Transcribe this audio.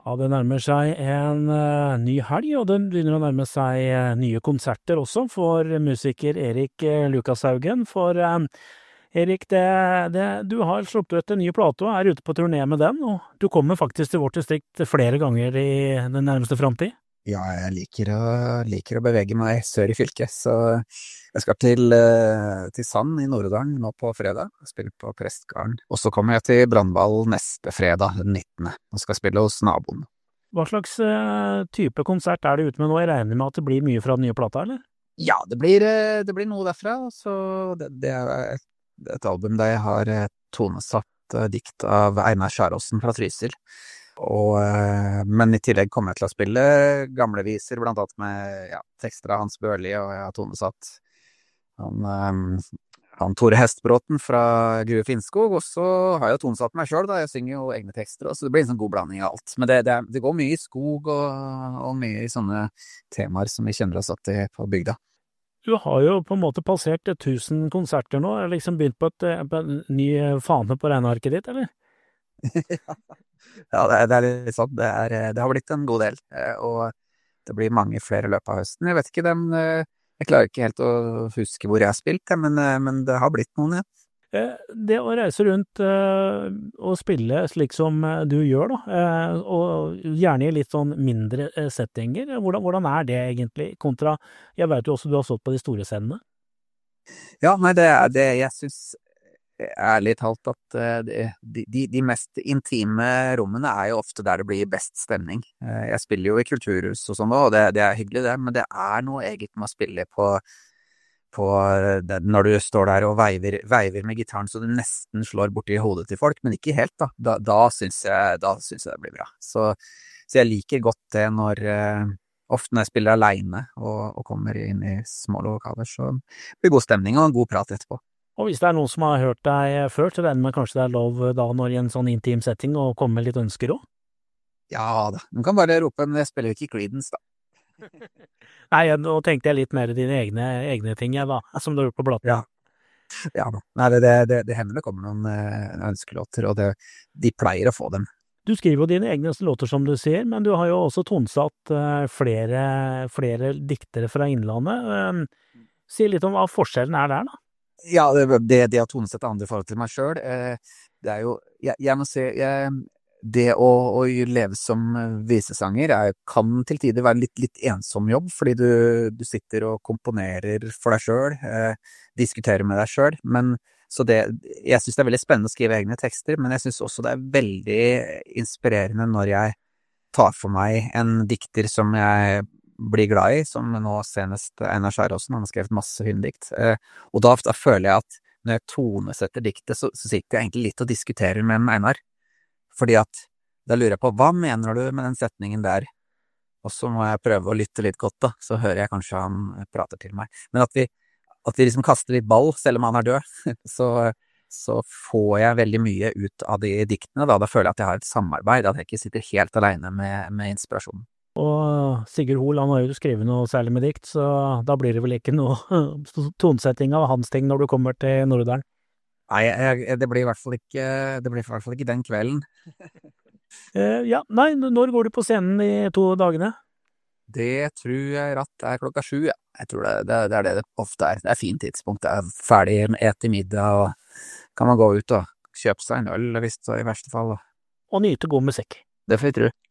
Ja, det nærmer seg en ny helg, og det begynner å nærme seg nye konserter også for musiker Erik Lukashaugen. For Erik, du har sluppet ut en ny plate og er ute på turné med den, og du kommer faktisk til vårt distrikt flere ganger i den nærmeste framtid. Ja, jeg liker å bevege meg sør i fylket, så jeg skal til Sand i Nord-Odalen nå på fredag, og spille på Prestgarden. Og så kommer jeg til Brandval neste fredag, den 19., og skal spille hos naboen. Hva slags type konsert er du ute med nå? Jeg regner med at det blir mye fra den nye plata, eller? Ja, det blir noe derfra, så det er et album der jeg har tonesatt dikt av Einar Skjæråsen fra Trysil. Men i tillegg kommer jeg til å spille gamle viser, blant annet med tekster av Hans Børli, og jeg har tonesatt han Tore Hestbråten fra Grue Finnskog, og så har jeg jo tonesatt meg selv da, jeg synger jo egne tekster, så det blir en sånn god blanding av alt. Men det går mye i skog og mye i sånne temaer som vi kjenner oss at på bygda. Du har jo på en måte passert 1000 konserter nå, liksom begynt på en ny fane på regnearket ditt, eller? Ja, det er litt sånn. Det har blitt en god del, og det blir mange flere i løpet av høsten. Jeg vet ikke, jeg klarer ikke helt å huske hvor jeg har spilt, men det har blitt noen, ja. Det å reise rundt og spille slik som du gjør, da, og gjerne i litt sånn mindre settinger, hvordan er det egentlig kontra, jeg vet jo også du har stått på de store scenene? Ja, nei, det er det jeg synes ærlig talt at de mest intime rommene er jo ofte der det blir best stemning. Jeg spiller jo i kulturhus og sånn, og det er hyggelig det, men det er noe eget med å spille på når du står der og veiver med gitaren så du nesten slår borti hodet til folk, men ikke helt da. Da synes jeg det blir bra. Så jeg liker godt det ofte når jeg spiller alene og kommer inn i små lokaler, så blir det god stemning og en god prat etterpå. Og hvis det er noen som har hørt deg før, så regner med kanskje det er lov da når i en sånn intim setting å komme med litt ønsker også? Ja da, du kan bare rope, men jeg spiller jo ikke Creedence da. Nei, nå tenkte jeg litt mer dine egne ting, jeg da, som du har gjort på platen. Ja da. Nei, det hender det kommer noen ønskelåter, og de pleier å få dem. Du skriver jo dine egne låter som du sier, men du har jo også tonsatt flere diktere fra Innlandet. Si litt om hva forskjellen er der da. Ja, det å tonesette andre forhold til meg selv, det er jo, jeg må si, det å leve som visesanger kan til tider være en litt ensom jobb, fordi du sitter og komponerer for deg selv, diskuterer med deg selv, jeg synes det er veldig spennende å skrive egne tekster, men jeg synes også det er veldig inspirerende når jeg tar for meg en dikter som jeg blir glad i, som nå senest Einar Skjæråsen, han har skrevet masse hynddikt, og da føler jeg at når jeg tonesetter diktet, så sitter jeg egentlig litt og diskuterer med Einar, fordi at da lurer jeg på, hva mener du med den setningen der? Og så må jeg prøve å lytte litt godt da, så hører jeg kanskje han prater til meg. Men at vi liksom kaster litt ball, selv om han er død, så får jeg veldig mye ut av de diktene da føler jeg at jeg har et samarbeid, at jeg ikke sitter helt alene med inspirasjonen. Og Sigurd Hoel, han har jo skrevet noe særlig med dikt, så da blir det vel ikke noe tonsetting av hans ting når du kommer til Nord-Odalen? Nei, det blir i hvert fall ikke den kvelden. Nei, når går du på scenen de 2 dagene? Det tror jeg rett er 7:00, ja. Jeg tror det er det ofte er. Det er fint tidspunkt, det er ferdig etter middag, og kan man gå ut og kjøpe seg en øl, hvis det i verste fall. Og nyte god musikk. Det får jeg tro.